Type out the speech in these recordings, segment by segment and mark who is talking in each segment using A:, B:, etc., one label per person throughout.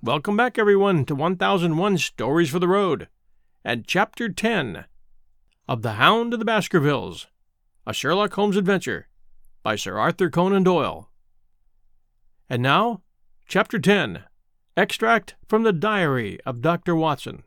A: Welcome back, everyone, to 1001 Stories for the Road, and Chapter 10 of The Hound of the Baskervilles, a Sherlock Holmes adventure by Sir Arthur Conan Doyle. And now, Chapter 10, Extract from the Diary of Dr. Watson.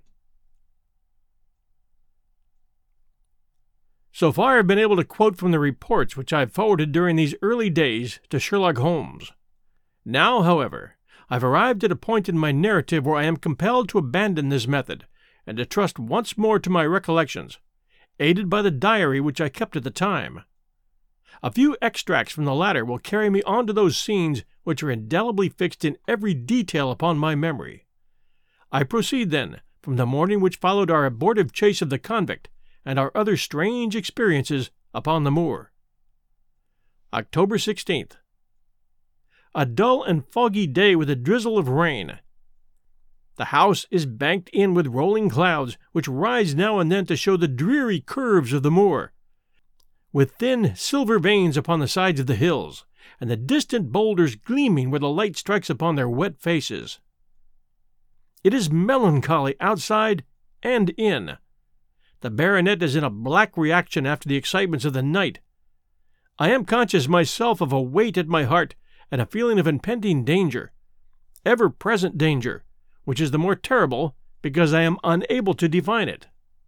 A: So far, I've been able to quote from the reports which I've forwarded during these early days to Sherlock Holmes. Now, however, I've arrived at a point in my narrative where I am compelled to abandon this method, and to trust once more to my recollections, aided by the diary which I kept at the time. A few extracts from the latter will carry me on to those scenes which are indelibly fixed in every detail upon my memory. I proceed, then, from the morning which followed our abortive chase of the convict, and our other strange experiences upon the moor. October 16th. A dull and foggy day with a drizzle of rain. The house is banked in with rolling clouds, which rise now and then to show the dreary curves of the moor, with thin silver veins upon the sides of the hills, and the distant boulders gleaming where the light strikes upon their wet faces. It is melancholy outside and in. The baronet is in a black reaction after the excitements of the night. I am conscious myself of a weight at my heart and a feeling of impending danger, ever-present danger, which is the more terrible because I am unable to define it.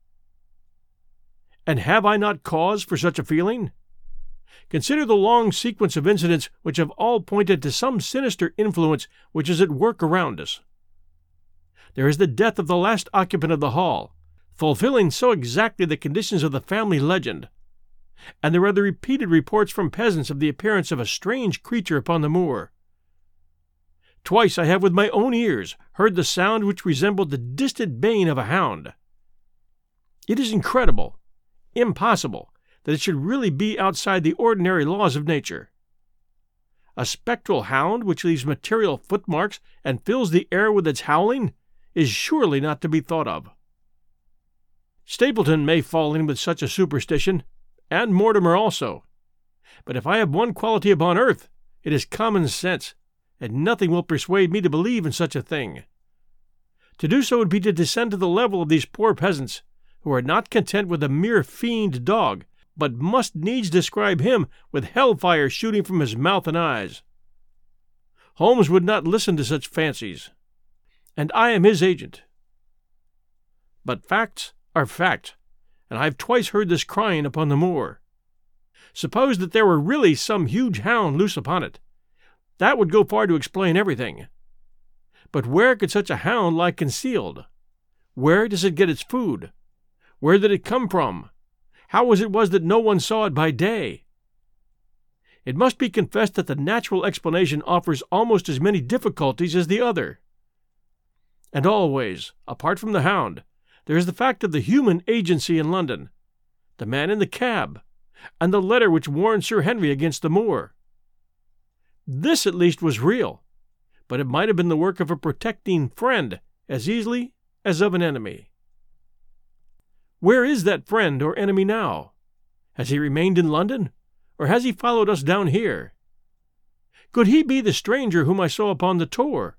A: And have I not cause for such a feeling? Consider the long sequence of incidents which have all pointed to some sinister influence which is at work around us. There is the death of the last occupant of the hall, fulfilling so exactly the conditions of the family legend, and there are the repeated reports from peasants of the appearance of a strange creature upon the moor. Twice I have with my own ears heard the sound which resembled the distant baying of a hound. It is incredible, impossible, that it should really be outside the ordinary laws of nature. A spectral hound which leaves material footmarks and fills the air with its howling is surely not to be thought of. Stapleton may fall in with such a superstition, and Mortimer also. But if I have one quality upon earth, it is common sense, and nothing will persuade me to believe in such a thing. To do so would be to descend to the level of these poor peasants, who are not content with a mere fiend dog, but must needs describe him with hellfire shooting from his mouth and eyes. Holmes would not listen to such fancies, and I am his agent. But facts are facts, and I have twice heard this crying upon the moor. Suppose that there were really some huge hound loose upon it. That would go far to explain everything. But where could such a hound lie concealed? Where does it get its food? Where did it come from? How was it that no one saw it by day? It must be confessed that the natural explanation offers almost as many difficulties as the other. And always, apart from the hound, there is the fact of the human agency in London, the man in the cab, and the letter which warned Sir Henry against the moor. This at least was real, but it might have been the work of a protecting friend as easily as of an enemy. Where is that friend or enemy now? Has he remained in London, or has he followed us down here? Could he be the stranger whom I saw upon the Tor?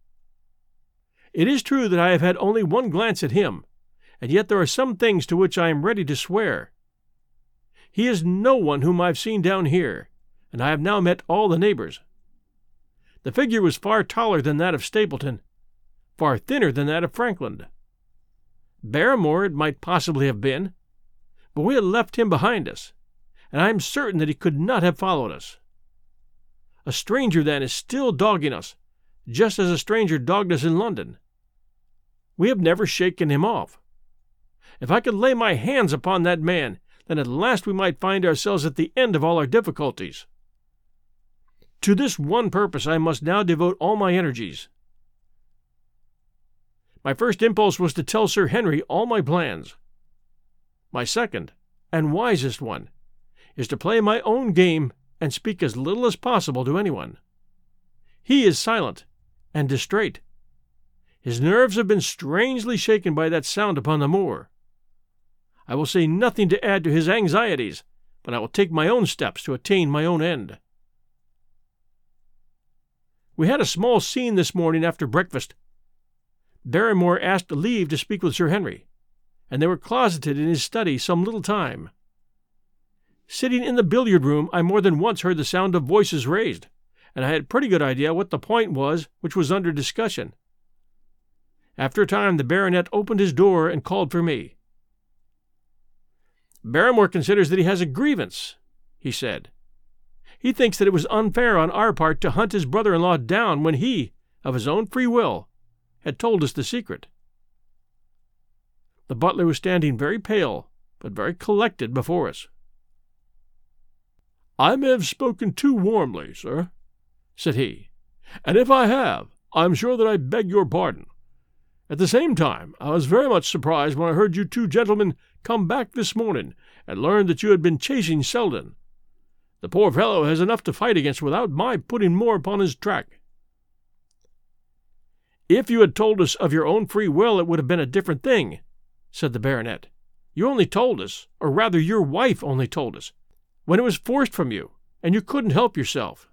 A: It is true that I have had only one glance at him, and yet there are some things to which I am ready to swear. He is no one whom I have seen down here, and I have now met all the neighbors. The figure was far taller than that of Stapleton, far thinner than that of Frankland. Barrymore it might possibly have been, but we had left him behind us, and I am certain that he could not have followed us. A stranger, then, is still dogging us, just as a stranger dogged us in London. We have never shaken him off. If I could lay my hands upon that man, then at last we might find ourselves at the end of all our difficulties. To this one purpose I must now devote all my energies. My first impulse was to tell Sir Henry all my plans. My second, and wisest one, is to play my own game and speak as little as possible to anyone. He is silent and distrait. His nerves have been strangely shaken by that sound upon the moor. I will say nothing to add to his anxieties, but I will take my own steps to attain my own end. We had a small scene this morning after breakfast, Barrymore asked leave to speak with Sir Henry, and they were closeted in his study some little time. Sitting in the billiard-room, I more than once heard the sound of voices raised, and I had a pretty good idea what the point was which was under discussion. After a time, the baronet opened his door and called for me. "Barrymore considers that he has a grievance," he said. "He thinks that it was unfair on our part to hunt his brother-in-law down when he, of his own free will, had told us the secret." The butler was standing very pale, but very collected before us. "I may have spoken too warmly, sir," said he, "and if I have, I am sure that I beg your pardon. At the same time, I was very much surprised when I heard you two gentlemen come back this morning and learned that you had been chasing Selden. The poor fellow has enough to fight against without my putting more upon his track." "If you had told us of your own free will, it would have been a different thing," said the baronet. "You only told us, or rather your wife only told us, when it was forced from you, and you couldn't help yourself."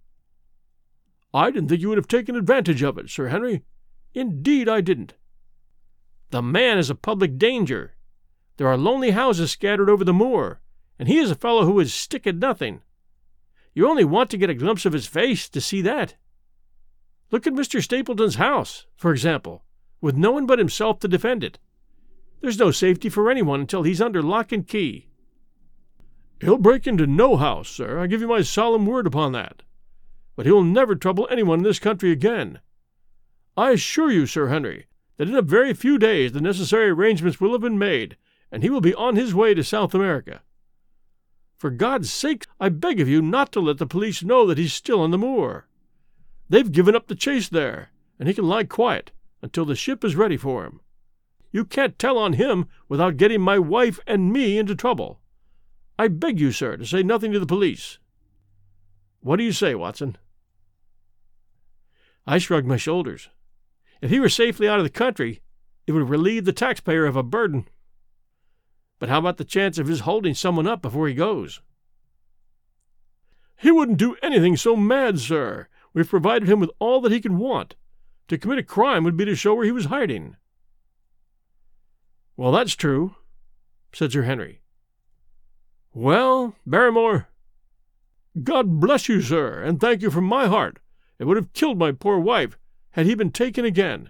A: "I didn't think you would have taken advantage of it, Sir Henry. Indeed I didn't. The man is a public danger. There are lonely houses scattered over the moor, and he is a fellow who would stick at nothing. You only want to get a glimpse of his face to see that. Look at Mr. Stapleton's house, for example, with no one but himself to defend it. There's no safety for anyone until he's under lock and key." "He'll break into no house, sir, I give you my solemn word upon that. But he will never trouble anyone in this country again. I assure you, Sir Henry, that in a very few days the necessary arrangements will have been made, and he will be on his way to South America. For God's sake, I beg of you not to let the police know that he's still on the moor. They've given up the chase there, and he can lie quiet until the ship is ready for him. You can't tell on him without getting my wife and me into trouble. I beg you, sir, to say nothing to the police. What do you say, Watson?" I shrugged my shoulders. If he were safely out of the country, it would relieve the taxpayer of a burden. But how about the chance of his holding someone up before he goes? "He wouldn't do anything so mad, sir. We've provided him with all that he can want. To commit a crime would be to show where he was hiding." "Well, that's true," said Sir Henry. "Well, Barrymore, God bless you, sir, and thank you from my heart. It would have killed my poor wife had he been taken again."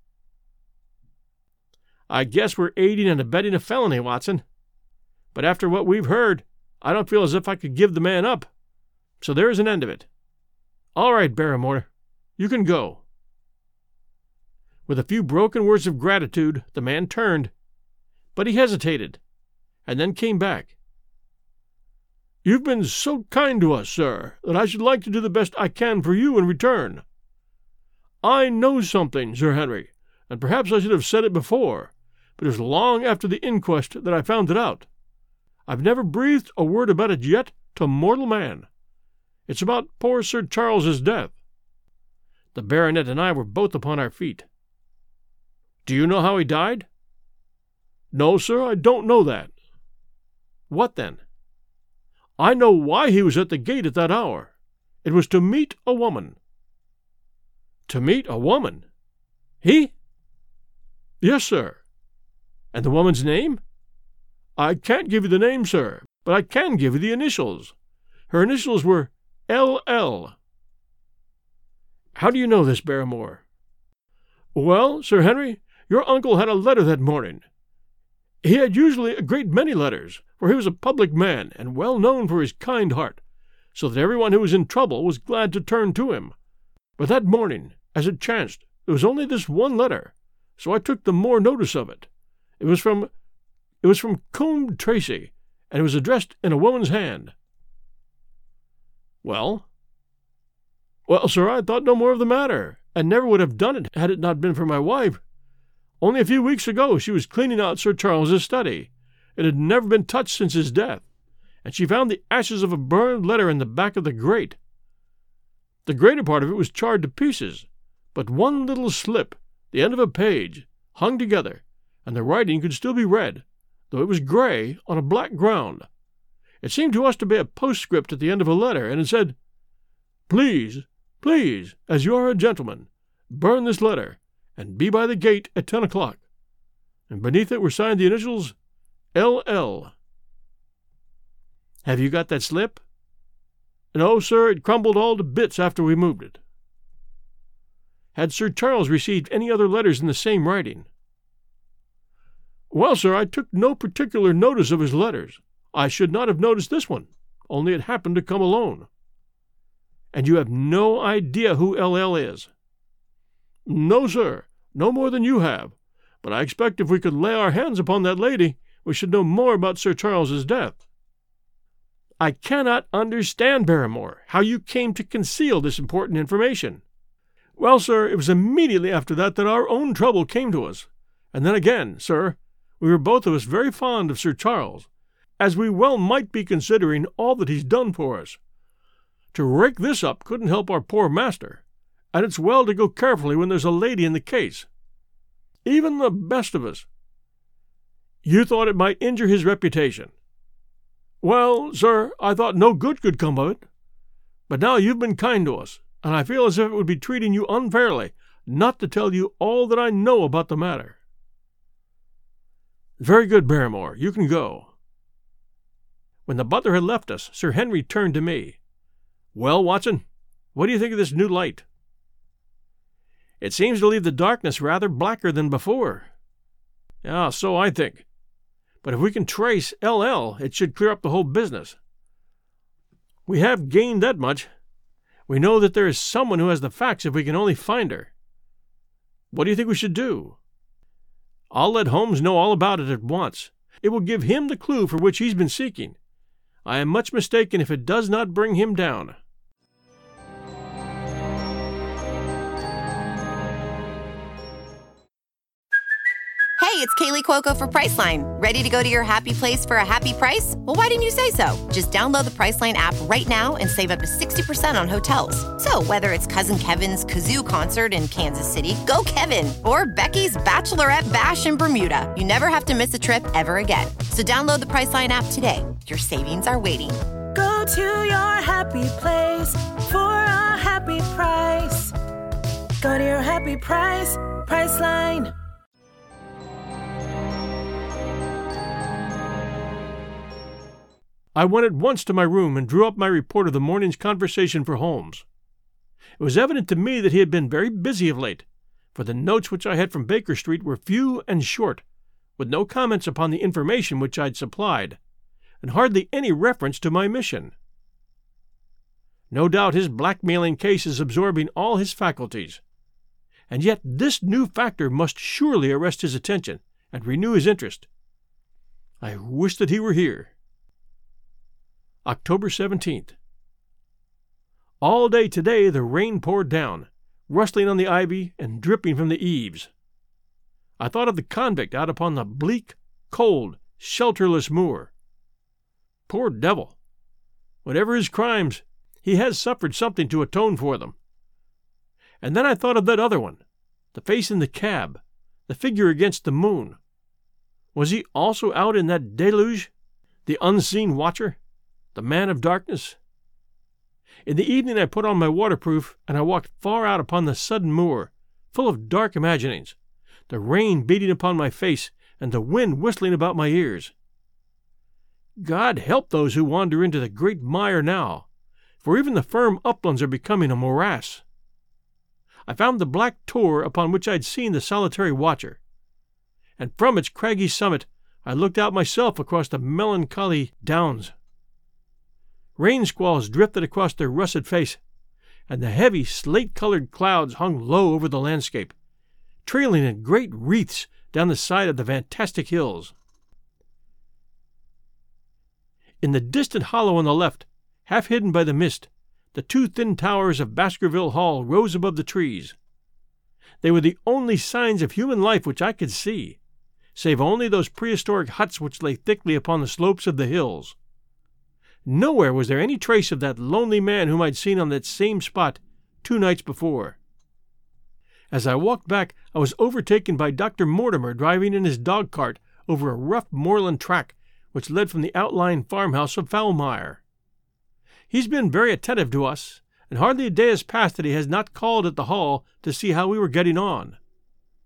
A: "I guess we're aiding and abetting a felony, Watson. But after what we've heard, I don't feel as if I could give the man up. So there's an end of it. All right, Barrymore, you can go." With a few broken words of gratitude, the man turned, but he hesitated, and then came back. "You've been so kind to us, sir, that I should like to do the best I can for you in return. I know something, Sir Henry, and perhaps I should have said it before, but it was long after the inquest that I found it out. I've never breathed a word about it yet to mortal man. It's about poor Sir Charles's death." The baronet and I were both upon our feet. "Do you know how he died?" "No, sir, I don't know that." "What then?" "I know why he was at the gate at that hour. It was to meet a woman." "To meet a woman? He?" "Yes, sir." "And the woman's name?" "I can't give you the name, sir, but I can give you the initials. Her initials were L.L." "How do you know this, Barrymore?" "Well, Sir Henry, your uncle had a letter that morning. He had usually a great many letters, for he was a public man and well known for his kind heart, so that everyone who was in trouble was glad to turn to him. But that morning, as it chanced, there was only this one letter, so I took the more notice of it. It was from Combe Tracy, and it was addressed in a woman's hand." "Well?" "Well, sir, I thought no more of the matter, and never would have done it had it not been for my wife. Only a few weeks ago she was cleaning out Sir Charles's study. It had never been touched since his death, and she found the ashes of a burned letter in the back of the grate. The greater part of it was charred to pieces, but one little slip, the end of a page, hung together, and the writing could still be read, though it was gray on a black ground. It seemed to us to be a postscript at the end of a letter, and it said, 'Please, as you are a gentleman, burn this letter, and be by the gate at 10 o'clock. And beneath it were signed the initials L.L. Have you got that slip? No, sir, it crumbled all to bits after we moved it. Had Sir Charles received any other letters in the same writing? Well, sir, I took no particular notice of his letters. I should not have noticed this one, only it happened to come alone. And you have no idea who L.L. is? No, sir, no more than you have. But I expect if we could lay our hands upon that lady, we should know more about Sir Charles's death. I cannot understand, Barrymore, how you came to conceal this important information. Well, sir, it was immediately after that our own trouble came to us. And then again, sir, we were both of us very fond of Sir Charles, as we well might be considering all that he's done for us. To rake this up couldn't help our poor master, and it's well to go carefully when there's a lady in the case. Even the best of us. You thought it might injure his reputation. Well, sir, I thought no good could come of it. But now you've been kind to us, and I feel as if it would be treating you unfairly not to tell you all that I know about the matter. Very good, Barrymore, you can go. When the butler had left us, Sir Henry turned to me. Well, Watson, what do you think of this new light? It seems to leave the darkness rather blacker than before. Yeah, so I think. But if we can trace L.L., it should clear up the whole business. We have gained that much. We know that there is someone who has the facts if we can only find her. What do you think we should do? I'll let Holmes know all about it at once. It will give him the clue for which he's been seeking. I am much mistaken if it does not bring him down.
B: Hey, it's Kaylee Cuoco for Priceline. Ready to go to your happy place for a happy price? Well, why didn't you say so? Just download the Priceline app right now and save up to 60% on hotels. So whether it's Cousin Kevin's Kazoo Concert in Kansas City, go Kevin, or Becky's Bachelorette Bash in Bermuda, you never have to miss a trip ever again. So download the Priceline app today. Your savings are waiting.
C: Go to your happy place for a happy price. Go to your happy price, Priceline.
A: I went at once to my room and drew up my report of the morning's conversation for Holmes. It was evident to me that he had been very busy of late, for the notes which I had from Baker Street were few and short, with no comments upon the information which I had supplied, and hardly any reference to my mission. No doubt his blackmailing case is absorbing all his faculties, and yet this new factor must surely arrest his attention and renew his interest. I wish that he were here. October 17th. All day today the rain poured down, rustling on the ivy and dripping from the eaves. I thought of the convict out upon the bleak, cold, shelterless moor. Poor devil! Whatever his crimes, he has suffered something to atone for them. And then I thought of that other one, the face in the cab, the figure against the moon. Was he also out in that deluge, the unseen watcher? The man of darkness? In the evening I put on my waterproof, and I walked far out upon the sudden moor, full of dark imaginings, the rain beating upon my face, and the wind whistling about my ears. God help those who wander into the great mire now, for even the firm uplands are becoming a morass. I found the black tor upon which I had seen the solitary watcher, and from its craggy summit I looked out myself across the melancholy downs. Rain squalls drifted across their russet face, and the heavy slate-colored clouds hung low over the landscape, trailing in great wreaths down the side of the fantastic hills. In the distant hollow on the left, half hidden by the mist, the two thin towers of Baskerville Hall rose above the trees. They were the only signs of human life which I could see, save only those prehistoric huts which lay thickly upon the slopes of the hills. Nowhere was there any trace of that lonely man whom I'd seen on that same spot 2 nights before. As I walked back, I was overtaken by Dr. Mortimer driving in his dog-cart over a rough moorland track which led from the outlying farmhouse of Foulmire. He's been very attentive to us, and hardly a day has passed that he has not called at the Hall to see how we were getting on.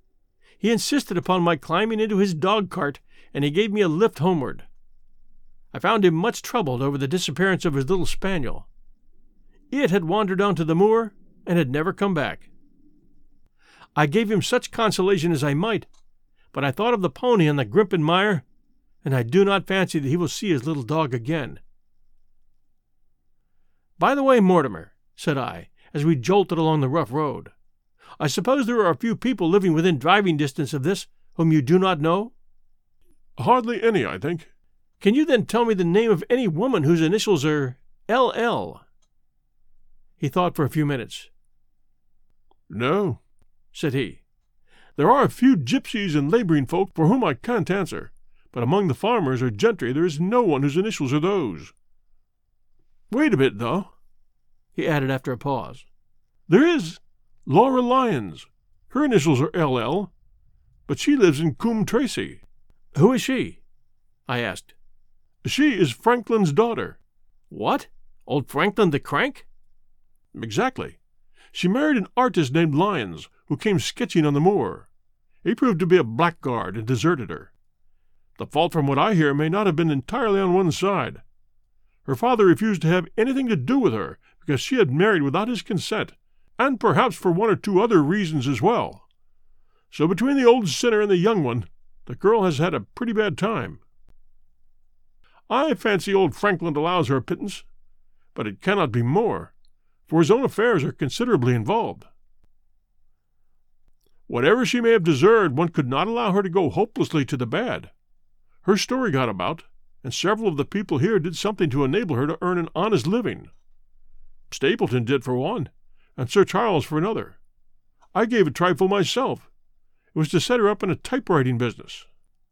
A: He insisted upon my climbing into his dog-cart, and he gave me a lift homeward. I found him much troubled over the disappearance of his little spaniel. It had wandered on to the moor and had never come back. I gave him such consolation as I might, but I thought of the pony on the Grimpen mire, and I do not fancy that he will see his little dog again. By the way, Mortimer, said I, as we jolted along the rough road, I suppose there are a few people living within driving distance of this whom you do not know?
D: Hardly any, I think.
A: Can you then tell me the name of any woman whose initials are L.L.? He thought for a few minutes.
D: No,
A: said he.
D: There are a few gypsies and labouring folk for whom I can't answer, but among the farmers or gentry there is no one whose initials are those. Wait a bit, though,
A: he added after a pause.
D: There is Laura Lyons. Her initials are L.L., but she lives in Coombe Tracy.
A: Who is she? I asked.
D: She is Franklin's daughter.
A: What? Old Franklin the Crank?
D: Exactly. She married an artist named Lyons, who came sketching on the moor. He proved to be a blackguard and deserted her. The fault, from what I hear, may not have been entirely on one side. Her father refused to have anything to do with her because she had married without his consent, and perhaps for one or two other reasons as well. So between the old sinner and the young one, the girl has had a pretty bad time. I fancy old Franklin allows her a pittance, but it cannot be more, for his own affairs are considerably involved. Whatever she may have deserved, one could not allow her to go hopelessly to the bad. Her story got about, and several of the people here did something to enable her to earn an honest living. Stapleton did for one, and Sir Charles for another. I gave a trifle myself. It was to set her up in a typewriting business.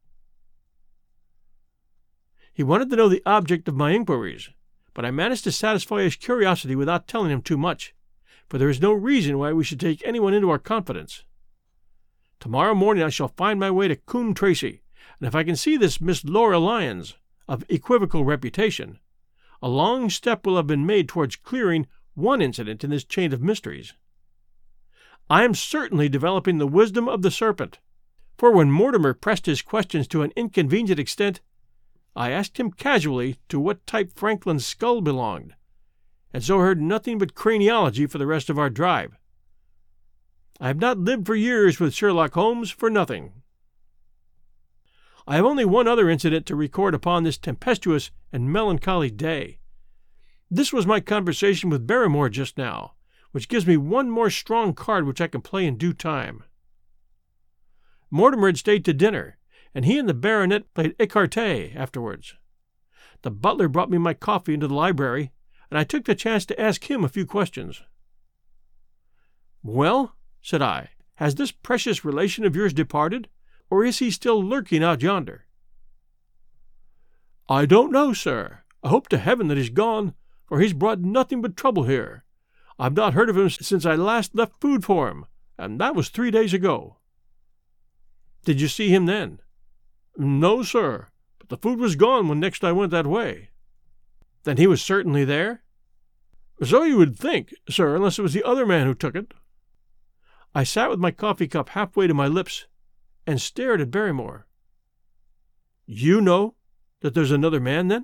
A: He wanted to know the object of my inquiries, but I managed to satisfy his curiosity without telling him too much, for there is no reason why we should take anyone into our confidence. Tomorrow morning I shall find my way to Coombe Tracy, and if I can see this Miss Laura Lyons, of equivocal reputation, a long step will have been made towards clearing one incident in this chain of mysteries. I am certainly developing the wisdom of the serpent, for when Mortimer pressed his questions to an inconvenient extent, I asked him casually to what type Franklin's skull belonged, and so heard nothing but craniology for the rest of our drive. I have not lived for years with Sherlock Holmes for nothing. I have only one other incident to record upon this tempestuous and melancholy day. This was my conversation with Barrymore just now, which gives me one more strong card which I can play in due time. Mortimer had stayed to dinner, and he and the baronet played écarté afterwards. The butler brought me my coffee into the library, and I took the chance to ask him a few questions. "Well," said I, "has this precious relation of yours departed, or is he still lurking out yonder?" "I don't know, sir. I hope to heaven that he's gone, for he's brought nothing but trouble here. I've not heard of him since I last left food for him, and that was 3 days ago." "Did you see him then?" "No, sir, but the food was gone when next I went that way." "Then he was certainly there?" "So you would think, sir, unless it was the other man who took it." I sat with my coffee cup halfway to my lips and stared at Barrymore. "You know that there's another man, then?"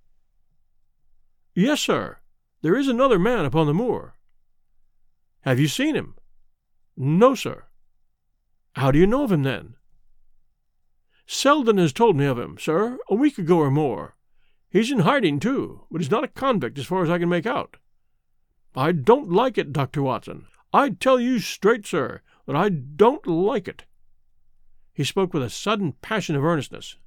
A: "Yes, sir. There is another man upon the moor." "Have you seen him?" "No, sir." "How do you know of him, then?" "Selden has told me of him, sir, a week ago or more. He's in hiding, too, but he's not a convict as far as I can make out. I don't like it, Dr. Watson. I tell you straight, sir, that I don't like it." He spoke with a sudden passion of earnestness.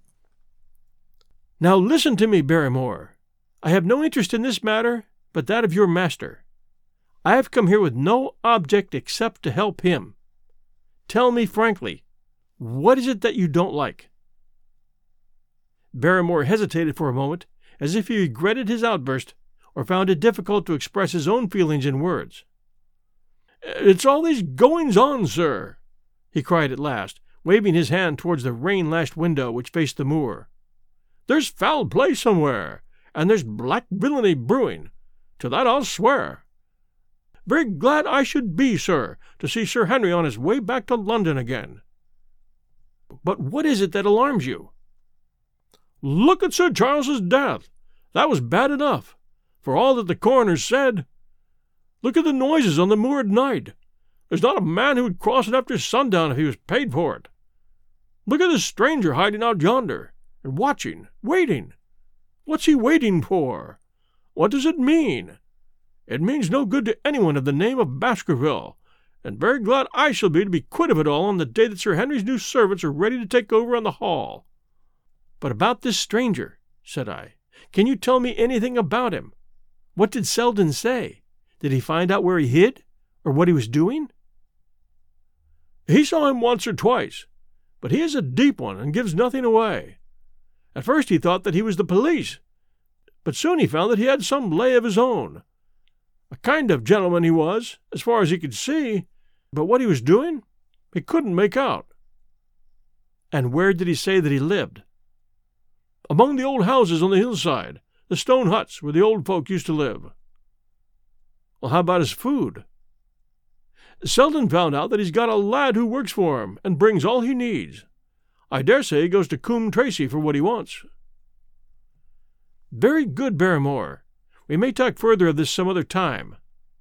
A: "Now listen to me, Barrymore. I have no interest in this matter but that of your master. I have come here with no object except to help him. Tell me frankly, what is it that you don't like?" Barrymore hesitated for a moment, as if he regretted his outburst or found it difficult to express his own feelings in words. "It's all these goings-on, sir," he cried at last, waving his hand towards the rain-lashed window which faced the moor. "There's foul play somewhere, and there's black villainy brewing. To that I'll swear. Very glad I should be, sir, to see Sir Henry on his way back to London again. But what is it that alarms you?"
D: "Look at Sir Charles's death. That was bad enough, for all that the coroner said. Look at the noises on the moor at night. There's not a man who would cross it after sundown if he was paid for it. Look at this stranger hiding out yonder, and watching, waiting. What's he waiting for? What does it mean? It means no good to anyone of the name of Baskerville, and very glad I shall be to be quit of it all on the day that Sir Henry's new servants are ready to take over on the Hall."
A: "But about this stranger," said I, "can you tell me anything about him? What did Selden say? Did he find out where he hid, or what he was doing?"
D: "He saw him once or twice, but he is a deep one and gives nothing away. At first he thought that he was the police, but soon he found that he had some lay of his own. A kind of gentleman he was, as far as he could see, but what he was doing, he couldn't make out."
A: "And where did he say that he lived?"
D: "Among the old houses on the hillside, the stone huts where the old folk used to live."
A: "Well, how about his food?"
D: "Selden found out that he's got a lad who works for him and brings all he needs. I dare say he goes to Coombe Tracey for what he wants."
A: "Very good, Barrymore. We may talk further of this some other time."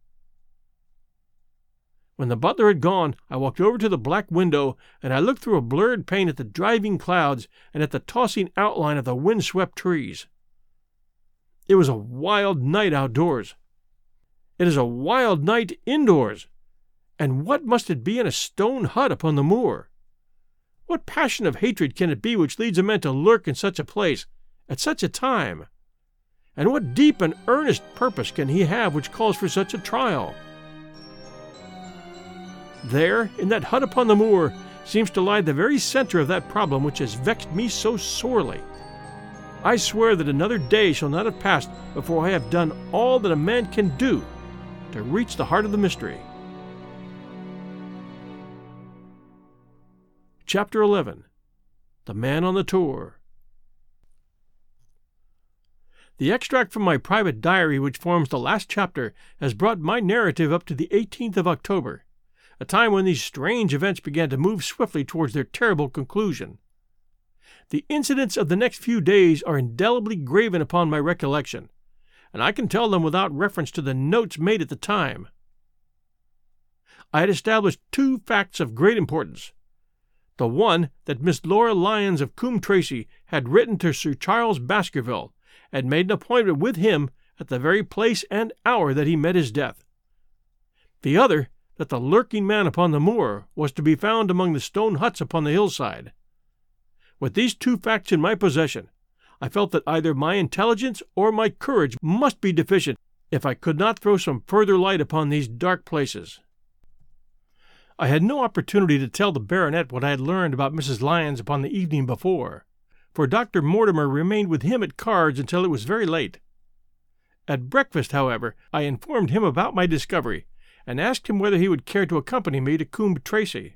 A: When the butler had gone, I walked over to the black window, and I looked through a blurred pane at the driving clouds and at the tossing outline of the wind-swept trees. It was a wild night outdoors. It is a wild night indoors. And what must it be in a stone hut upon the moor? What passion of hatred can it be which leads a man to lurk in such a place, at such a time? And what deep and earnest purpose can he have which calls for such a trial? There, in that hut upon the moor, seems to lie the very center of that problem which has vexed me so sorely. I swear that another day shall not have passed before I have done all that a man can do to reach the heart of the mystery. Chapter 11. The Man on the Tour. The extract from my private diary which forms the last chapter has brought my narrative up to the 18th of October, a time when these strange events began to move swiftly towards their terrible conclusion. The incidents of the next few days are indelibly graven upon my recollection, and I can tell them without reference to the notes made at the time. I had established two facts of great importance. The one, that Miss Laura Lyons of Coombe Tracey had written to Sir Charles Baskerville, and made an appointment with him at the very place and hour that he met his death. The other, that the lurking man upon the moor was to be found among the stone huts upon the hillside. With these two facts in my possession, I felt that either my intelligence or my courage must be deficient if I could not throw some further light upon these dark places. I had no opportunity to tell the baronet what I had learned about Mrs. Lyons upon the evening before, for Dr. Mortimer remained with him at cards until it was very late. At breakfast, however, I informed him about my discovery, and asked him whether he would care to accompany me to Coombe Tracey.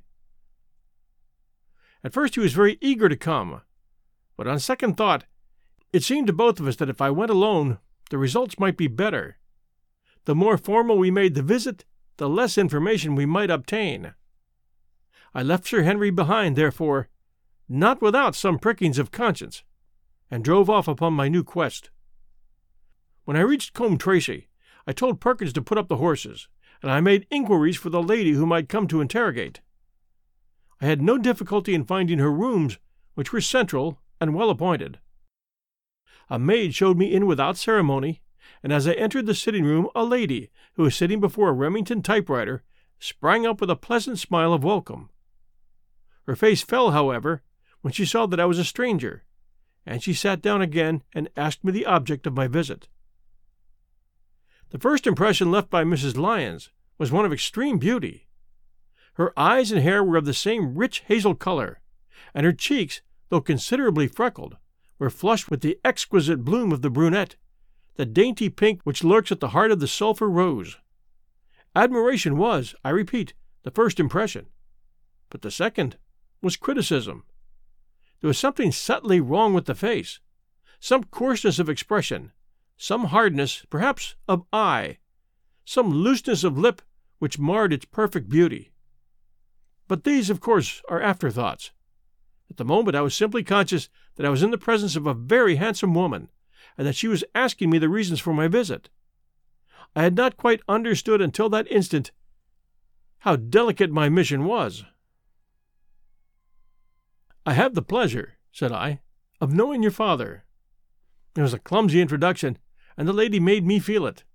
A: At first he was very eager to come, but on second thought, it seemed to both of us that if I went alone, the results might be better. The more formal we made the visit, the less information we might obtain. I left Sir Henry behind, therefore, not without some prickings of conscience, and drove off upon my new quest. When I reached Coombe Tracey, I told Perkins to put up the horses, and I made inquiries for the lady whom I'd come to interrogate. I had no difficulty in finding her rooms, which were central and well appointed. A maid showed me in without ceremony, and as I entered the sitting-room, a lady, who was sitting before a Remington typewriter, sprang up with a pleasant smile of welcome. Her face fell, however, when she saw that I was a stranger, and she sat down again and asked me the object of my visit. The first impression left by Mrs. Lyons was one of extreme beauty. Her eyes and hair were of the same rich hazel color, and her cheeks, though considerably freckled, were flushed with the exquisite bloom of the brunette, the dainty pink which lurks at the heart of the sulphur rose. Admiration was, I repeat, the first impression, but the second was criticism. There was something subtly wrong with the face, some coarseness of expression, some hardness, perhaps, of eye, some looseness of lip which marred its perfect beauty. But these, of course, are afterthoughts. At the moment I was simply conscious that I was in the presence of a very handsome woman, and that she was asking me the reasons for my visit. I had not quite understood until that instant how delicate my mission was. "I have the pleasure," said I, "of knowing your father." It was a clumsy introduction, and the lady made me feel it.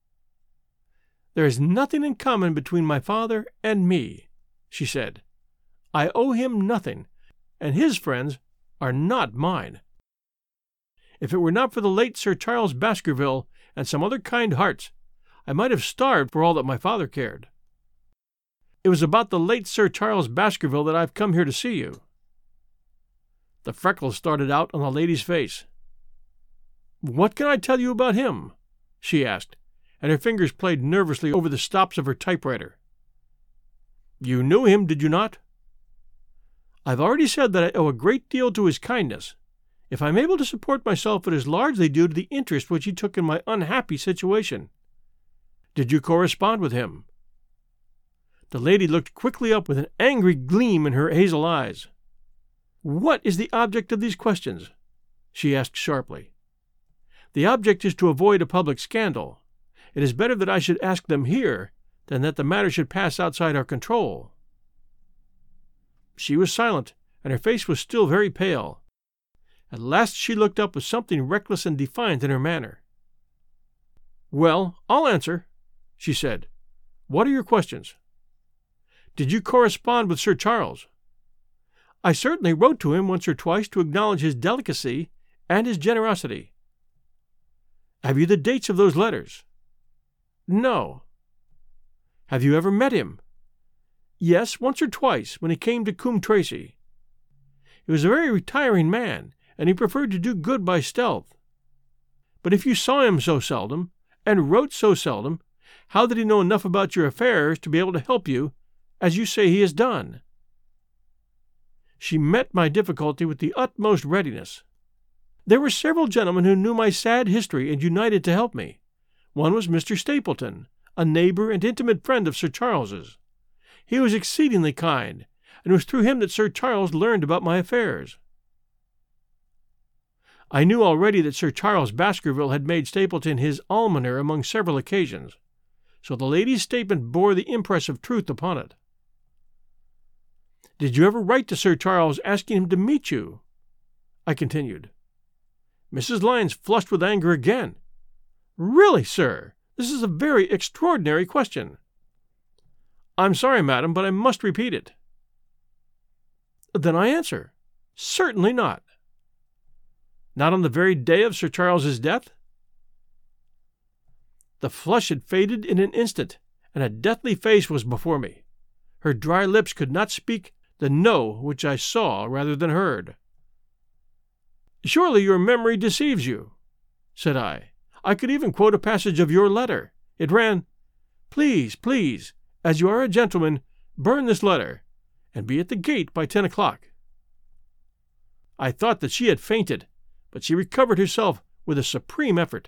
A: "There is nothing in common between my father and me," she said. "I owe him nothing, and his friends are not mine. If it were not for the late Sir Charles Baskerville and some other kind hearts, I might have starved for all that my father cared. It was about the late Sir Charles Baskerville that I've come here to see you." The freckles started out on the lady's face. "What can I tell you about him?" she asked, and her fingers played nervously over the stops of her typewriter. "You knew him, did you not?" "I've already said that I owe a great deal to his kindness. If I'm able to support myself, it is largely due to the interest which he took in my unhappy situation." "Did you correspond with him?" The lady looked quickly up with an angry gleam in her hazel eyes. "What is the object of these questions?" she asked sharply. "The object is to avoid a public scandal. It is better that I should ask them here than that the matter should pass outside our control." She was silent, and her face was still very pale. At last she looked up with something reckless and defiant in her manner. "Well, I'll answer," she said. "What are your questions?" "Did you correspond with Sir Charles?" "I certainly wrote to him once or twice to acknowledge his delicacy and his generosity." "Have you the dates of those letters?" "No." "Have you ever met him?" "Yes, once or twice, when he came to Coombe Tracey. He was a very retiring man, and he preferred to do good by stealth. But if you saw him so seldom, and wrote so seldom, how did he know enough about your affairs to be able to help you, as you say he has done?" She met my difficulty with the utmost readiness. "There were several gentlemen who knew my sad history and united to help me. One was Mr. Stapleton, a neighbor and intimate friend of Sir Charles's. He was exceedingly kind, and it was through him that Sir Charles learned about my affairs. I knew already that Sir Charles Baskerville had made Stapleton his almoner among several occasions, so the lady's statement bore the impress of truth upon it." "Did you ever write to Sir Charles asking him to meet you?" I continued. Mrs. Lyons flushed with anger again. "Really, sir, this is a very extraordinary question." "I'm sorry, madam, but I must repeat it." "Then I answer, certainly not." "Not on the very day of Sir Charles's death?" The flush had faded in an instant, and a deathly face was before me. Her dry lips could not speak the "no" which I saw rather than heard. "Surely your memory deceives you," said I. "I could even quote a passage of your letter. It ran, 'Please, please, as you are a gentleman, burn this letter, and be at the gate by 10 o'clock. I thought that she had fainted, but she recovered herself with a supreme effort.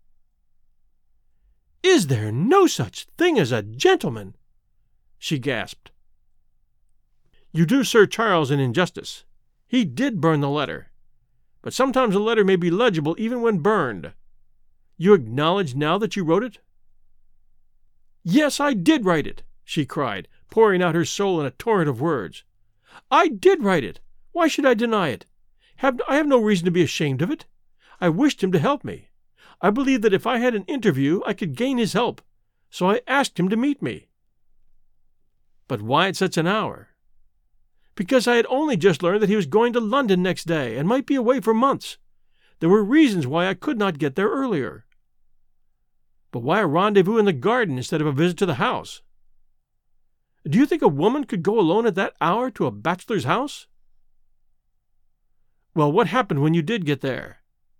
A: "Is there no such thing as a gentleman?" she gasped. "You do Sir Charles an injustice. He did burn the letter, but sometimes a letter may be legible even when burned. You acknowledge now that you wrote it?" "Yes, I did write it," she cried, pouring out her soul in a torrent of words. "I did write it. Why should I deny it? I have no reason to be ashamed of it. I wished him to help me. I believed that if I had an interview I could gain his help, so I asked him to meet me." "But why at such an hour?" "Because I had only just learned that he was going to London next day, and might be away for months. There were reasons why I could not get there earlier." "But why a rendezvous in the garden instead of a visit to the house? Do you think a woman could go alone at that hour to a bachelor's house?" "Well, what happened when you did get there?"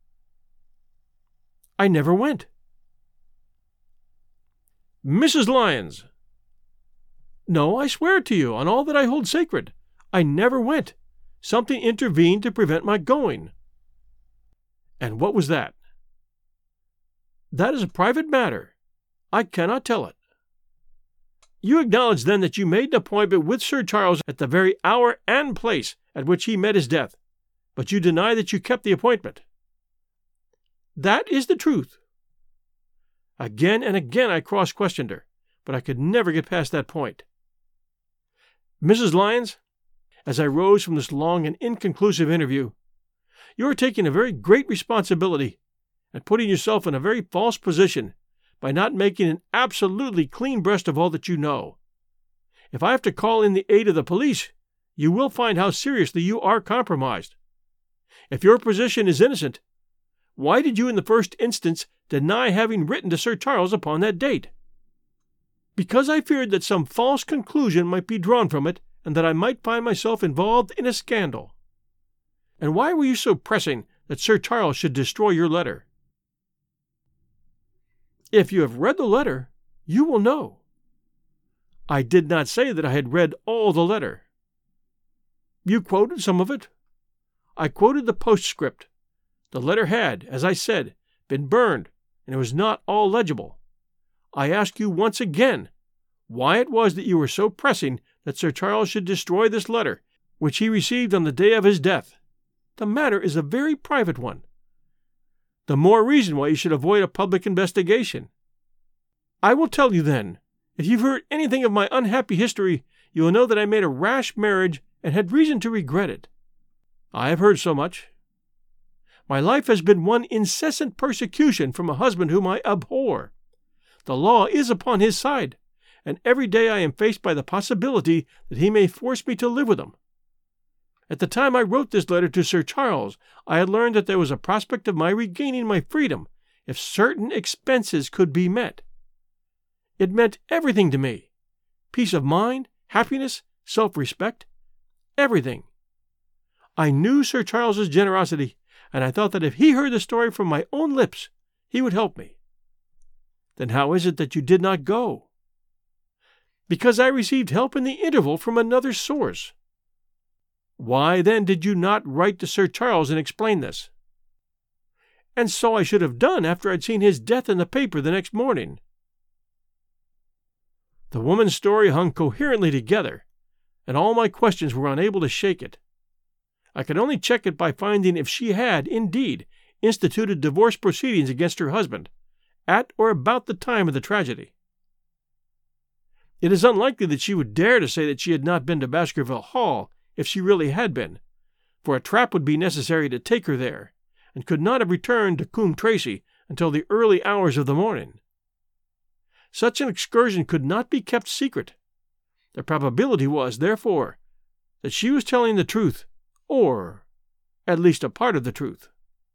A: "I never went." "Mrs. Lyons!" "No, I swear it to you, on all that I hold sacred. I never went. Something intervened to prevent my going." "And what was that?" "That is a private matter. I cannot tell it." "You acknowledge, then, that you made an appointment with Sir Charles at the very hour and place at which he met his death, but you deny that you kept the appointment. That is the truth. Again and again I cross-questioned her, but I could never get past that point. Mrs. Lyons, as I rose from this long and inconclusive interview, you are taking a very great responsibility and putting yourself in a very false position by not making an absolutely clean breast of all that you know. If I have to call in the aid of the police, you will find how seriously you are compromised. If your position is innocent, why did you in the first instance deny having written to Sir Charles upon that date? Because I feared that some false conclusion might be drawn from it, and that I might find myself involved in a scandal. And why were you so pressing that Sir Charles should destroy your letter? If you have read the letter, you will know. I did not say that I had read all the letter. You quoted some of it. I quoted the postscript. The letter had, as I said, been burned, and it was not all legible. I ask you once again why it was that you were so pressing that Sir Charles should destroy this letter, which he received on the day of his death. The matter is a very private one. The more reason why you should avoid a public investigation. I will tell you then, if you've heard anything of my unhappy history, you will know that I made a rash marriage and had reason to regret it. I have heard so much. My life has been one incessant persecution from a husband whom I abhor. The law is upon his side, and every day I am faced by the possibility that he may force me to live with him. At the time I wrote this letter to Sir Charles, I had learned that there was a prospect of my regaining my freedom if certain expenses could be met. It meant everything to me. Peace of mind, happiness, self-respect, everything. I knew Sir Charles's generosity, and I thought that if he heard the story from my own lips, he would help me. Then how is it that you did not go? Because I received help in the interval from another source. Why, then, did you not write to Sir Charles and explain this? And so I should have done after I'd seen his death in the paper the next morning. The woman's story hung coherently together, and all my questions were unable to shake it. I could only check it by finding if she had, indeed, instituted divorce proceedings against her husband, at or about the time of the tragedy. It is unlikely that she would dare to say that she had not been to Baskerville Hall if she really had been, for a trap would be necessary to take her there, and could not have returned to Coombe Tracey until the early hours of the morning. Such an excursion could not be kept secret. The probability was, therefore, that she was telling the truth, or at least a part of the truth.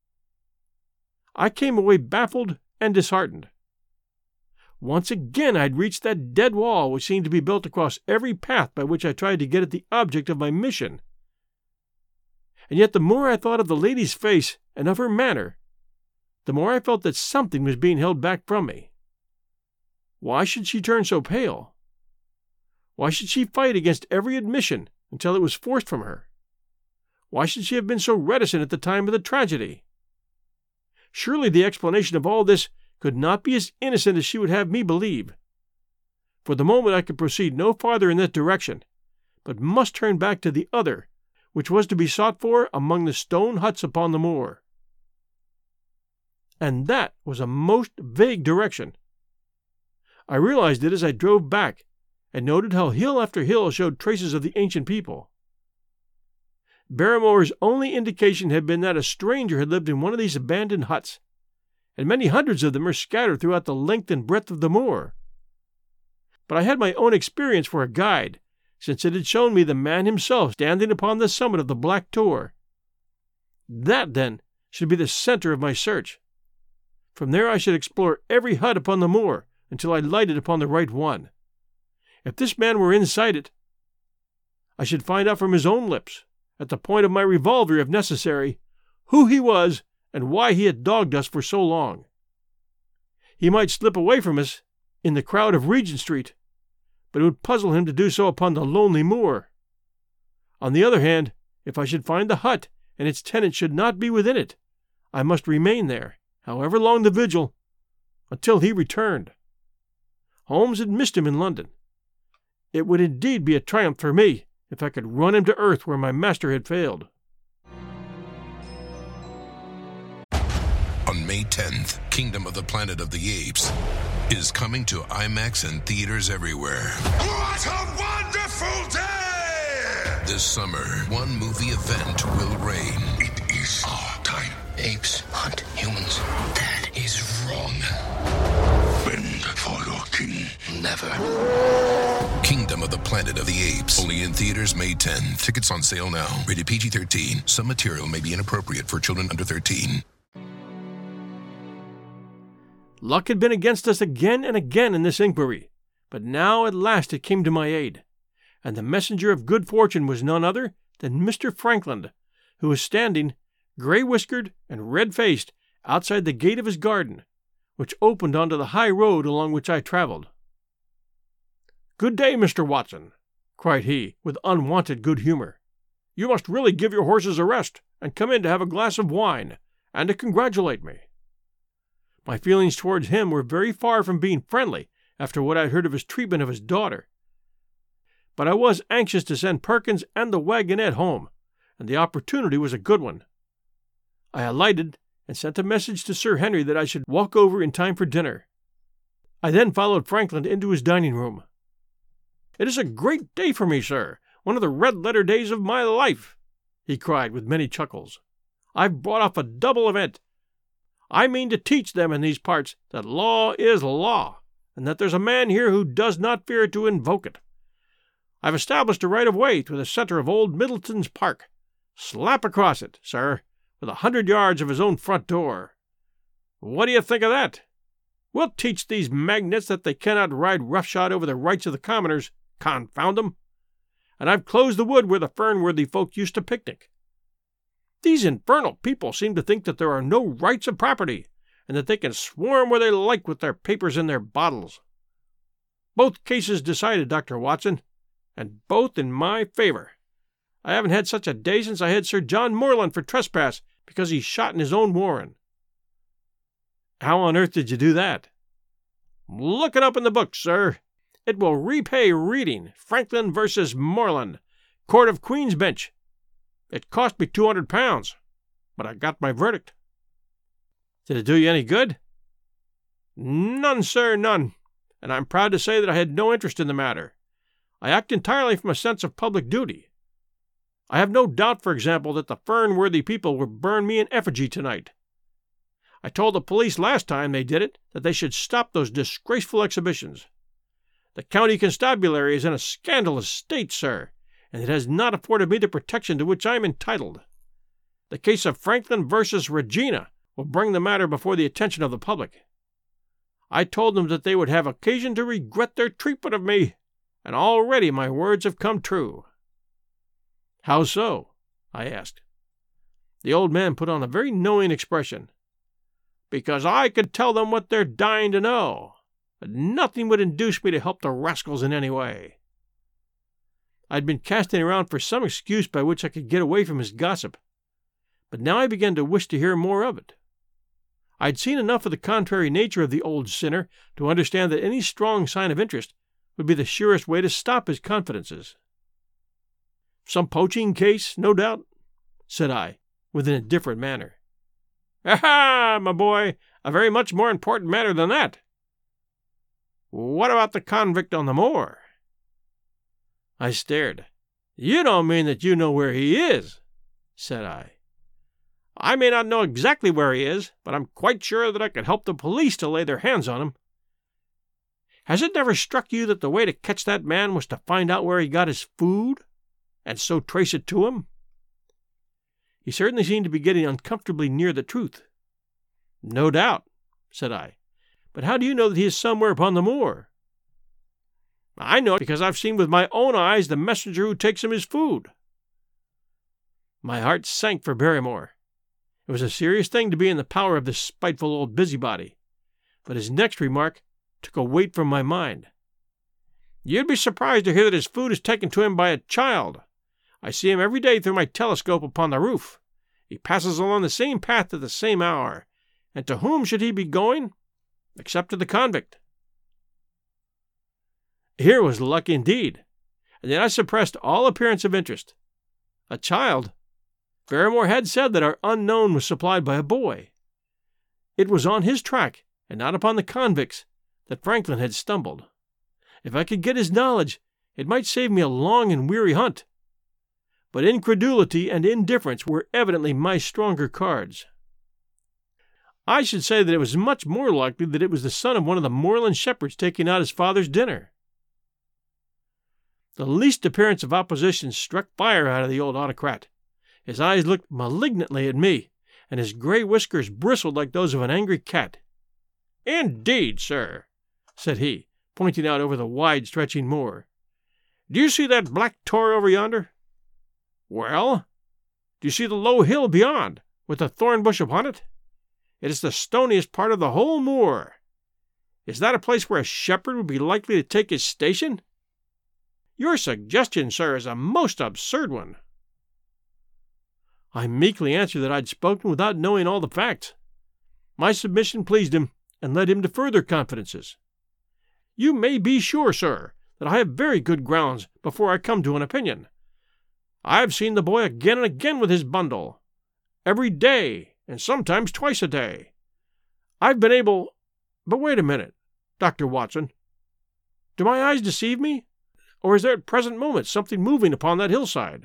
A: I came away baffled and disheartened. Once again I had reached that dead wall which seemed to be built across every path by which I tried to get at the object of my mission. And yet the more I thought of the lady's face and of her manner, the more I felt that something was being held back from me. Why should she turn so pale? Why should she fight against every admission until it was forced from her? Why should she have been so reticent at the time of the tragedy? Surely the explanation of all this could not be as innocent as she would have me believe. For the moment I could proceed no farther in that direction, but must turn back to the other, which was to be sought for among the stone huts upon the moor. And that was a most vague direction. I realized it as I drove back, and noted how hill after hill showed traces of the ancient people. Barrymore's only indication had been that a stranger had lived in one of these abandoned huts, and many hundreds of them are scattered throughout the length and breadth of the moor. But I had my own experience for a guide, since it had shown me the man himself standing upon the summit of the Black Tor. That, then, should be the center of my search. From there I should explore every hut upon the moor until I lighted upon the right one. If this man were inside it, I should find out from his own lips, at the point of my revolver if necessary, who he was and why he had dogged us for so long. He might slip away from us in the crowd of Regent Street, but it would puzzle him to do so upon the lonely moor. On the other hand, if I should find the hut and its tenant should not be within it, I must remain there, however long the vigil, until he returned. Holmes had missed him in London. It would indeed be a triumph for me if I could run him to earth where my master had failed.
E: On May 10th, Kingdom of the Planet of the Apes is coming to IMAX and theaters everywhere.
F: What a wonderful day!
E: This summer, one movie event will reign.
F: It is our time.
G: Apes hunt humans. That is wrong.
F: Bend for your king.
G: Never.
E: Kingdom of the Planet of the Apes. Only in theaters May 10. Tickets on sale now. Rated PG-13. Some material may be inappropriate for children under 13.
A: Luck had been against us again and again in this inquiry, but now at last it came to my aid, and the messenger of good fortune was none other than Mr. Frankland, who was standing, gray-whiskered and red-faced, outside the gate of his garden, which opened onto the high road along which I traveled. "Good day, Mr. Watson," cried he, with unwonted good humor. "You must really give your horses a rest, and come in to have a glass of wine, and to congratulate me." My feelings towards him were very far from being friendly after what I had heard of his treatment of his daughter. But I was anxious to send Perkins and the wagonette home, and the opportunity was a good one. I alighted and sent a message to Sir Henry that I should walk over in time for dinner. I then followed Frankland into his dining room. "It is a great day for me, sir, one of the red-letter days of my life," he cried with many chuckles. "I've brought off a double event. I mean to teach them in these parts that law is law, and that there's a man here who does not fear to invoke it. I've established a right-of-way through the center of old Middleton's Park, slap across it, sir, with 100 yards of his own front door. What do you think of that? We'll teach these magnates that they cannot ride roughshod over the rights of the commoners, confound them. And I've closed the wood where the Fernworthy folk used to picnic. These infernal people seem to think that there are no rights of property, and that they can swarm where they like with their papers in their bottles. Both cases decided, Dr. Watson, and both in my favor. I haven't had such a day since I had Sir John Morland for trespass because he shot in his own warren." "How on earth did you do that?" "Look it up in the books, sir. It will repay reading. Frankland versus Morland, Court of Queen's Bench. It cost me £200, but I got my verdict." "Did it do you any good?" "None, sir, none. And I'm proud to say that I had no interest in the matter. I act entirely from a sense of public duty. I have no doubt, for example, that the Fernworthy people will burn me in effigy tonight. I told the police last time they did it that they should stop those disgraceful exhibitions. The county constabulary is in a scandalous state, sir, and it has not afforded me the protection to which I am entitled. The case of Frankland versus Regina will bring the matter before the attention of the public. I told them that they would have occasion to regret their treatment of me, and already my words have come true." "How so?" I asked. The old man put on a very knowing expression. "Because I could tell them what they're dying to know, but nothing would induce me to help the rascals in any way." I'd been casting around for some excuse by which I could get away from his gossip, but now I began to wish to hear more of it. I'd seen enough of the contrary nature of the old sinner to understand that any strong sign of interest would be the surest way to stop his confidences. "Some poaching case, no doubt," said I, with an indifferent manner. "Aha, my boy, a very much more important matter than that." "What about the convict on the moor?" I stared. "You don't mean that you know where he is?" said I. "I may not know exactly where he is, but I'm quite sure that I could help the police to lay their hands on him. Has it never struck you that the way to catch that man was to find out where he got his food, and so trace it to him?" He certainly seemed to be getting uncomfortably near the truth. "No doubt," said I. "But how do you know that he is somewhere upon the moor?" "I know it because I've seen with my own eyes the messenger who takes him his food." My heart sank for Barrymore. It was a serious thing to be in the power of this spiteful old busybody, but his next remark took a weight from my mind. "You'd be surprised to hear that his food is taken to him by a child. I see him every day through my telescope upon the roof. He passes along the same path at the same hour, and to whom should he be going except to the convict?" Here was luck indeed, and yet I suppressed all appearance of interest. A child? Barrymore had said that our unknown was supplied by a boy. It was on his track, and not upon the convict's, that Franklin had stumbled. If I could get his knowledge, it might save me a long and weary hunt. But incredulity and indifference were evidently my stronger cards. I should say that it was much more likely that it was the son of one of the moorland shepherds taking out his father's dinner. The least appearance of opposition struck fire out of the old autocrat. His eyes looked malignantly at me, and his gray whiskers bristled like those of an angry cat. "Indeed, sir," said he, pointing out over the wide-stretching moor. "Do you see that black tor over yonder? Well, do you see the low hill beyond, with the thorn bush upon it? It is the stoniest part of the whole moor. Is that a place where a shepherd would be likely to take his station? Your suggestion, sir, is a most absurd one." I meekly answered that I'd spoken without knowing all the facts. My submission pleased him, and led him to further confidences. "You may be sure, sir, that I have very good grounds before I come to an opinion. I have seen the boy again and again with his bundle, every day, and sometimes twice a day. I've been able— But wait a minute, Dr. Watson. Do my eyes deceive me, or is there at present moment something moving upon that hillside?"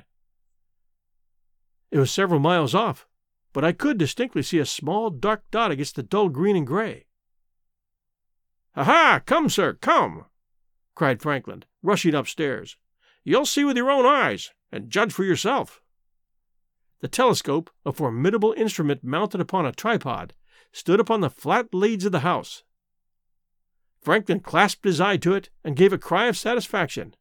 A: It was several miles off, but I could distinctly see a small dark dot against the dull green and gray. "Ha! Come, sir, come!" cried Franklin, rushing upstairs. "You'll see with your own eyes, and judge for yourself." The telescope, a formidable instrument mounted upon a tripod, stood upon the flat leads of the house. Franklin clasped his eye to it and gave a cry of satisfaction.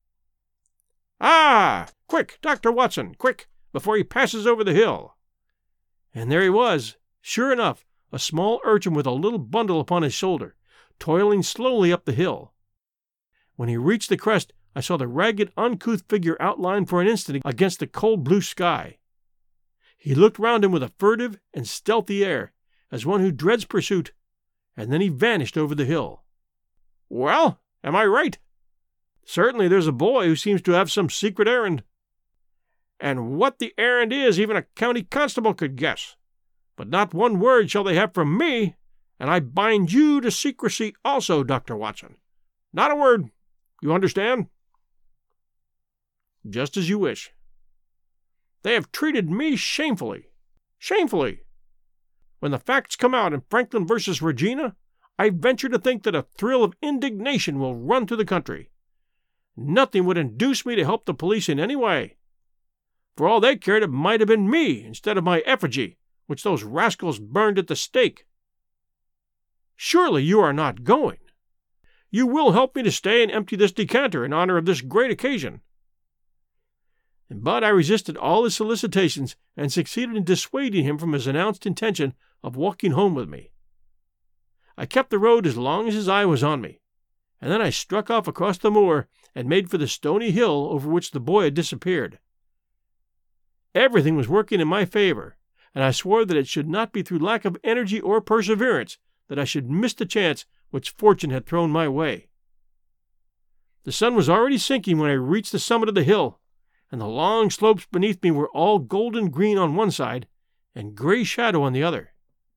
A: "Ah! Quick, Dr. Watson, quick, before he passes over the hill!" And there he was, sure enough, a small urchin with a little bundle upon his shoulder, toiling slowly up the hill. When he reached the crest, I saw the ragged, uncouth figure outlined for an instant against the cold blue sky. He looked round him with a furtive and stealthy air, as one who dreads pursuit, and then he vanished over the hill. "Well, am I right? Certainly there's a boy who seems to have some secret errand. And what the errand is, even a county constable could guess. But not one word shall they have from me, and I bind you to secrecy also, Dr. Watson. Not a word. You understand?" "Just as you wish." "They have treated me shamefully. Shamefully. When the facts come out in Franklin versus Regina, I venture to think that a thrill of indignation will run through the country. Nothing would induce me to help the police in any way. For all they cared, it might have been me instead of my effigy, which those rascals burned at the stake. Surely you are not going. You will help me to stay and empty this decanter in honor of this great occasion." But I resisted all his solicitations and succeeded in dissuading him from his announced intention of walking home with me. I kept the road as long as his eye was on me, and then I struck off across the moor and made for the stony hill over which the boy had disappeared. Everything was working in my favor, and I swore that it should not be through lack of energy or perseverance that I should miss the chance which fortune had thrown my way. The sun was already sinking when I reached the summit of the hill, and the long slopes beneath me were all golden green on one side and gray shadow on the other.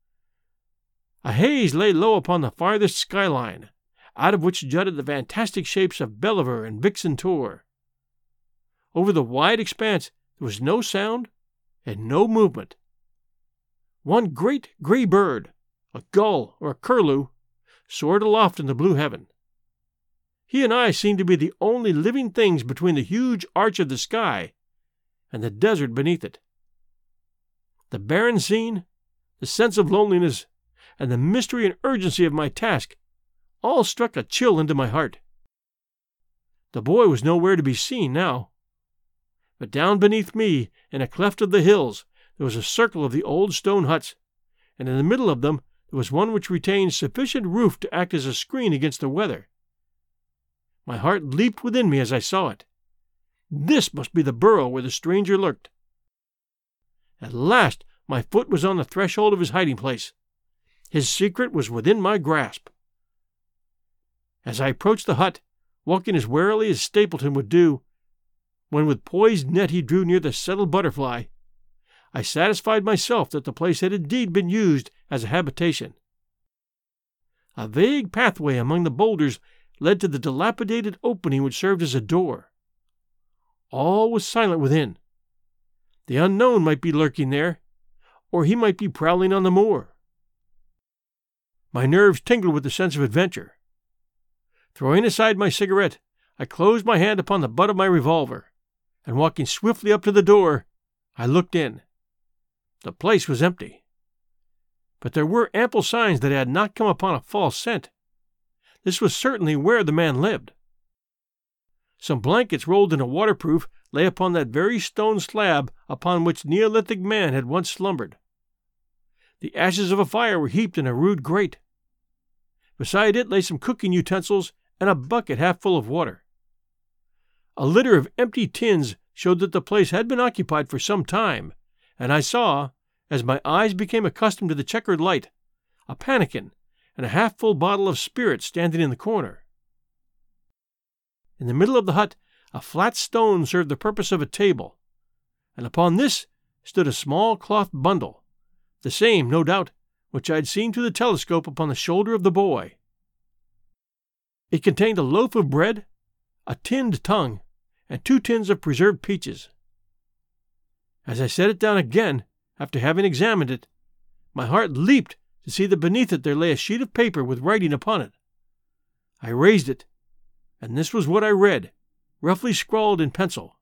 A: A haze lay low upon the farthest skyline, out of which jutted the fantastic shapes of Belliver and Vixen Tor. Over the wide expanse there was no sound and no movement. One great gray bird, a gull or a curlew, soared aloft in the blue heaven. He and I seemed to be the only living things between the huge arch of the sky and the desert beneath it. The barren scene, the sense of loneliness, and the mystery and urgency of my task all struck a chill into my heart. The boy was nowhere to be seen now. But down beneath me, in a cleft of the hills, there was a circle of the old stone huts, and in the middle of them there was one which retained sufficient roof to act as a screen against the weather. My heart leaped within me as I saw it. This must be the burrow where the stranger lurked. At last my foot was on the threshold of his hiding place. His secret was within my grasp. As I approached the hut, walking as warily as Stapleton would do, when with poised net he drew near the settled butterfly, I satisfied myself that the place had indeed been used as a habitation. A vague pathway among the boulders led to the dilapidated opening which served as a door. All was silent within. The unknown might be lurking there, or he might be prowling on the moor. My nerves tingled with the sense of adventure. Throwing aside my cigarette, I closed my hand upon the butt of my revolver, and walking swiftly up to the door, I looked in. The place was empty. But there were ample signs that I had not come upon a false scent. This was certainly where the man lived. Some blankets rolled in a waterproof lay upon that very stone slab upon which Neolithic man had once slumbered. The ashes of a fire were heaped in a rude grate. Beside it lay some cooking utensils and a bucket half full of water. A litter of empty tins showed that the place had been occupied for some time, and I saw, as my eyes became accustomed to the checkered light, a pannikin and a half-full bottle of spirit standing in the corner. In the middle of the hut, a flat stone served the purpose of a table, and upon this stood a small cloth bundle, the same, no doubt, which I had seen through the telescope upon the shoulder of the boy. It contained a loaf of bread, a tinned tongue, and 2 tins of preserved peaches. As I set it down again, after having examined it, my heart leaped to see that beneath it there lay a sheet of paper with writing upon it. I raised it, and this was what I read, roughly scrawled in pencil.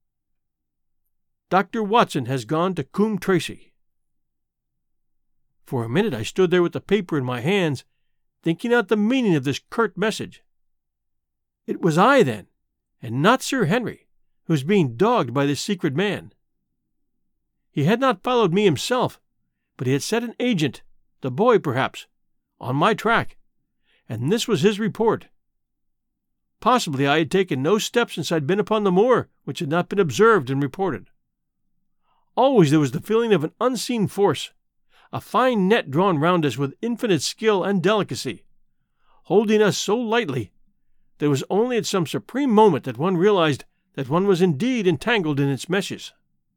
A: Dr. Watson has gone to Coombe Tracey. For a minute I stood there with the paper in my hands, thinking out the meaning of this curt message. It was I, then, and not Sir Henry, who was being dogged by this secret man. He had not followed me himself, but he had set an agent, the boy perhaps, on my track, and this was his report. Possibly I had taken no steps since I had been upon the moor which had not been observed and reported. Always there was the feeling of an unseen force, a fine net drawn round us with infinite skill and delicacy, holding us so lightly that it was only at some supreme moment that one realized that one was indeed entangled in its meshes.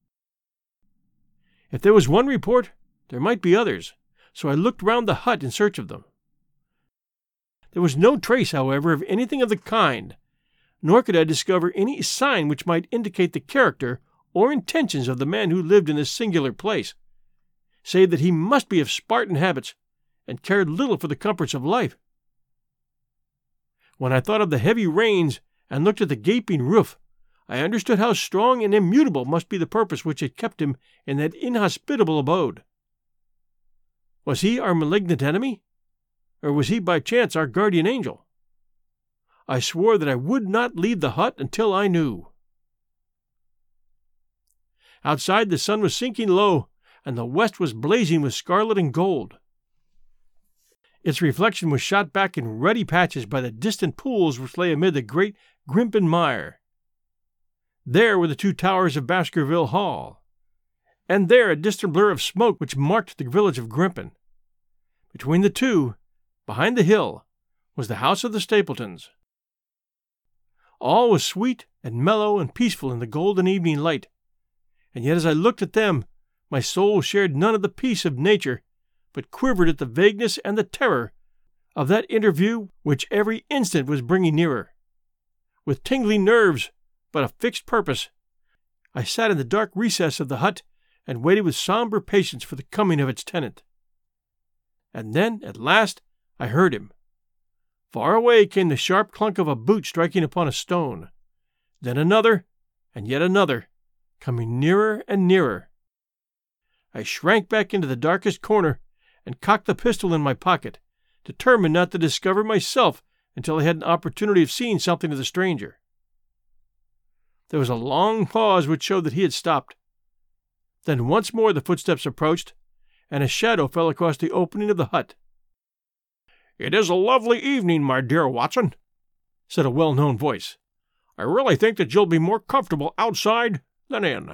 A: If there was one report, there might be others, so I looked round the hut in search of them. There was no trace, however, of anything of the kind, nor could I discover any sign which might indicate the character or intentions of the man who lived in this singular place, save that he must be of Spartan habits and cared little for the comforts of life. When I thought of the heavy rains and looked at the gaping roof, I understood how strong and immutable must be the purpose which had kept him in that inhospitable abode. Was he our malignant enemy, or was he by chance our guardian angel? I swore that I would not leave the hut until I knew. Outside the sun was sinking low, and the west was blazing with scarlet and gold. Its reflection was shot back in ruddy patches by the distant pools which lay amid the great Grimpen Mire. There were the 2 towers of Baskerville Hall, and there a distant blur of smoke which marked the village of Grimpen. Between the two, behind the hill, was the house of the Stapletons. All was sweet and mellow and peaceful in the golden evening light, and yet as I looked at them, my soul shared none of the peace of nature, but quivered at the vagueness and the terror of that interview which every instant was bringing nearer. With tingling nerves, but a fixed purpose, I sat in the dark recess of the hut and waited with somber patience for the coming of its tenant. And then, at last, I heard him. Far away came the sharp clunk of a boot striking upon a stone, then another, and yet another, coming nearer and nearer. I shrank back into the darkest corner and cocked the pistol in my pocket, determined not to discover myself until I had an opportunity of seeing something of the stranger. There was a long pause which showed that he had stopped. Then once more the footsteps approached, and a shadow fell across the opening of the hut. "It is a lovely evening, my dear Watson," said a well-known voice. "I really think that you'll be more comfortable outside than in."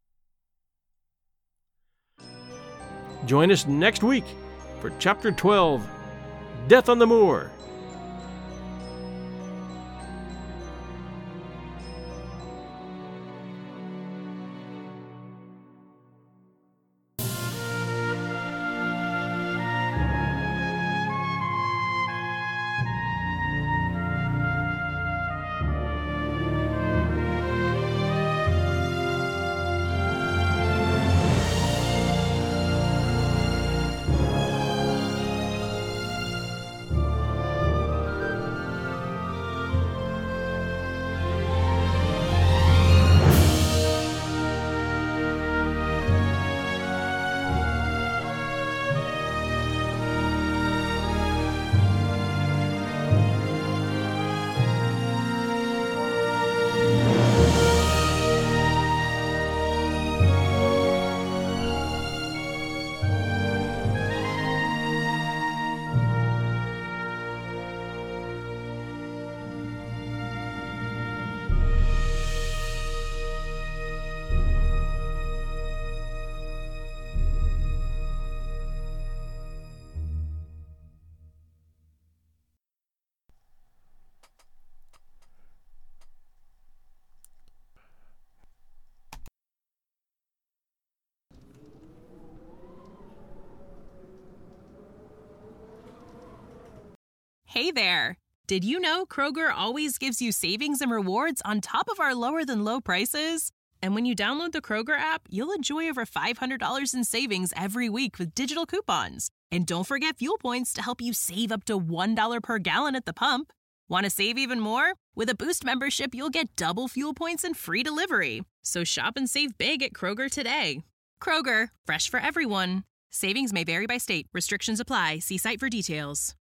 A: Join us next week for Chapter 12, Death on the Moor.
H: Hey there! Did you know Kroger always gives you savings and rewards on top of our lower-than-low prices? And when you download the Kroger app, you'll enjoy over $500 in savings every week with digital coupons. And don't forget fuel points to help you save up to $1 per gallon at the pump. Want to save even more? With a Boost membership, you'll get double fuel points and free delivery. So shop and save big at Kroger today. Kroger, fresh for everyone. Savings may vary by state. Restrictions apply. See site for details.